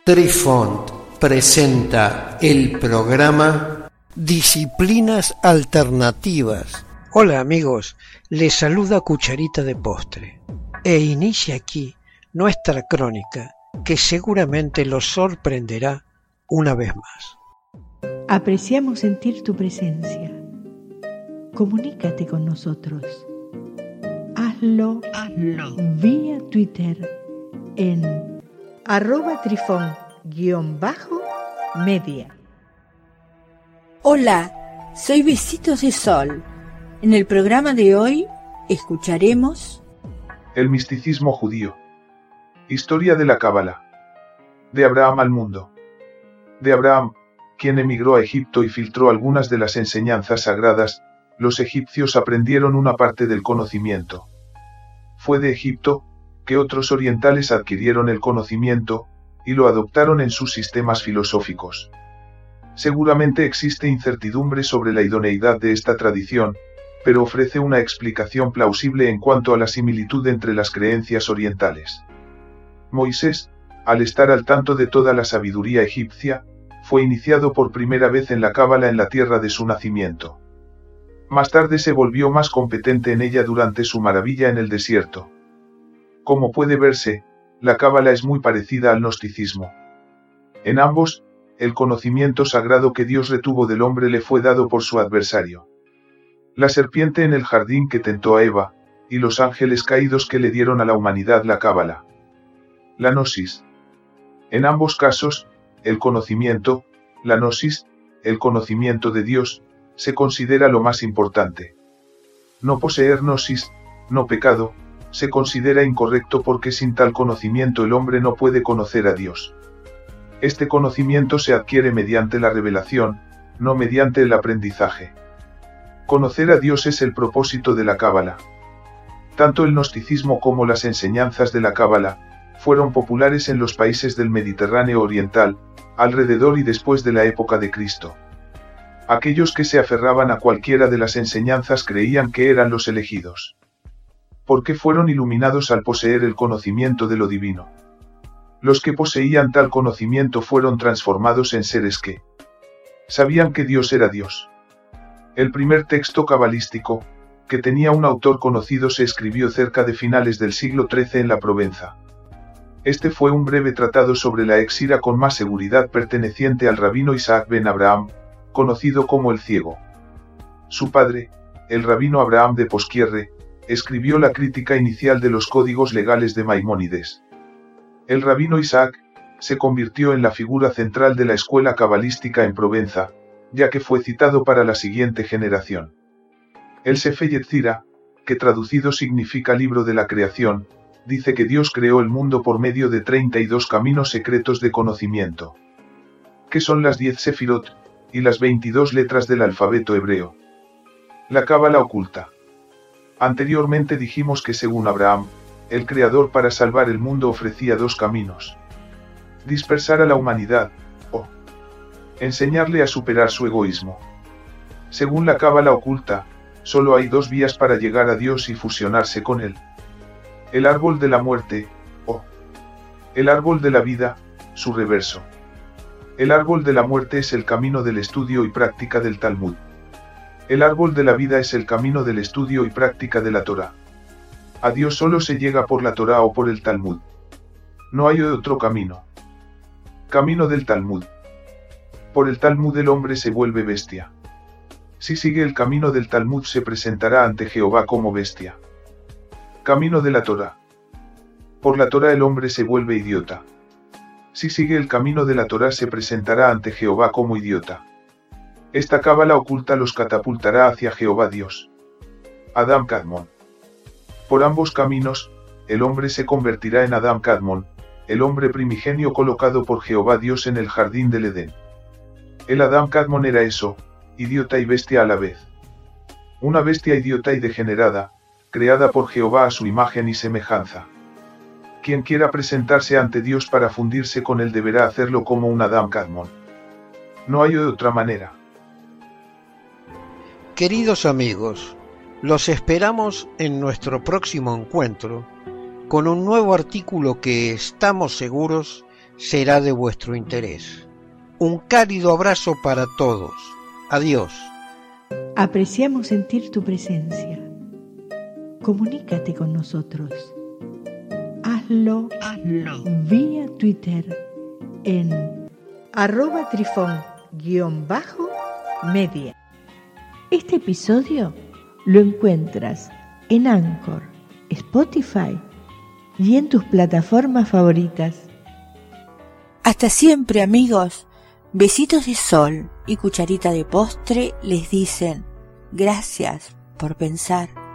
Trifont presenta el programa Disciplinas Alternativas. Hola amigos, les saluda Cucharita de Postre e inicia aquí nuestra crónica que seguramente los sorprenderá una vez más. Apreciamos sentir tu presencia. Comunícate con nosotros. Hazlo vía Twitter en @trifon_media. Hola, soy Besitos de Sol. En el programa de hoy escucharemos el misticismo judío. Historia de la Cábala. De Abraham al mundo. De Abraham, quien emigró a Egipto y filtró algunas de las enseñanzas sagradas, los egipcios aprendieron una parte del conocimiento. Fue de Egipto que otros orientales adquirieron el conocimiento y lo adoptaron en sus sistemas filosóficos. Seguramente existe incertidumbre sobre la idoneidad de esta tradición, pero ofrece una explicación plausible en cuanto a la similitud entre las creencias orientales. Moisés, al estar al tanto de toda la sabiduría egipcia, fue iniciado por primera vez en la Cábala en la tierra de su nacimiento. Más tarde se volvió más competente en ella durante su maravilla en el desierto. Como puede verse, la Cábala es muy parecida al gnosticismo. En ambos, el conocimiento sagrado que Dios retuvo del hombre le fue dado por su adversario. La serpiente en el jardín que tentó a Eva, y los ángeles caídos que le dieron a la humanidad la Cábala. La gnosis. En ambos casos, el conocimiento, la gnosis, el conocimiento de Dios, se considera lo más importante. No poseer gnosis, no pecado, se considera incorrecto porque sin tal conocimiento el hombre no puede conocer a Dios. Este conocimiento se adquiere mediante la revelación, no mediante el aprendizaje. Conocer a Dios es el propósito de la Cábala. Tanto el gnosticismo como las enseñanzas de la Cábala fueron populares en los países del Mediterráneo oriental, alrededor y después de la época de Cristo. Aquellos que se aferraban a cualquiera de las enseñanzas creían que eran los elegidos. Porque fueron iluminados al poseer el conocimiento de lo divino. Los que poseían tal conocimiento fueron transformados en seres que sabían que Dios era Dios. El primer texto cabalístico, que tenía un autor conocido, se escribió cerca de finales del siglo XIII en la Provenza. Este fue un breve tratado sobre la Éxira con más seguridad perteneciente al rabino Isaac ben Abraham, conocido como el Ciego. Su padre, el rabino Abraham de Posquierre, escribió la crítica inicial de los códigos legales de Maimónides. El rabino Isaac se convirtió en la figura central de la escuela cabalística en Provenza, ya que fue citado para la siguiente generación. El Sefer Yetzirah, que traducido significa libro de la creación, dice que Dios creó el mundo por medio de 32 caminos secretos de conocimiento, que son las 10 sefirot, y las 22 letras del alfabeto hebreo. La Cábala oculta. Anteriormente dijimos que según Abraham, el Creador para salvar el mundo ofrecía dos caminos. Dispersar a la humanidad, o enseñarle a superar su egoísmo. Según la Cábala oculta, solo hay dos vías para llegar a Dios y fusionarse con Él. El árbol de la muerte, o el árbol de la vida, su reverso. El árbol de la muerte es el camino del estudio y práctica del Talmud. El árbol de la vida es el camino del estudio y práctica de la Torá. A Dios solo se llega por la Torá o por el Talmud. No hay otro camino. Camino del Talmud. Por el Talmud el hombre se vuelve bestia. Si sigue el camino del Talmud se presentará ante Jehová como bestia. Camino de la Torá. Por la Torá el hombre se vuelve idiota. Si sigue el camino de la Torá se presentará ante Jehová como idiota. Esta Cábala oculta los catapultará hacia Jehová Dios. Adam Kadmon. Por ambos caminos, el hombre se convertirá en Adam Kadmon, el hombre primigenio colocado por Jehová Dios en el jardín del Edén. El Adam Kadmon era eso, idiota y bestia a la vez. Una bestia idiota y degenerada, creada por Jehová a su imagen y semejanza. Quien quiera presentarse ante Dios para fundirse con él deberá hacerlo como un Adam Kadmon. No hay otra manera. Queridos amigos, los esperamos en nuestro próximo encuentro con un nuevo artículo que estamos seguros será de vuestro interés. Un cálido abrazo para todos. Adiós. Apreciamos sentir tu presencia. Comunícate con nosotros. Hazlo vía Twitter en @trifón_media. Este episodio lo encuentras en Anchor, Spotify y en tus plataformas favoritas. Hasta siempre, amigos. Besitos de sol y cucharita de postre les dicen gracias por pensar.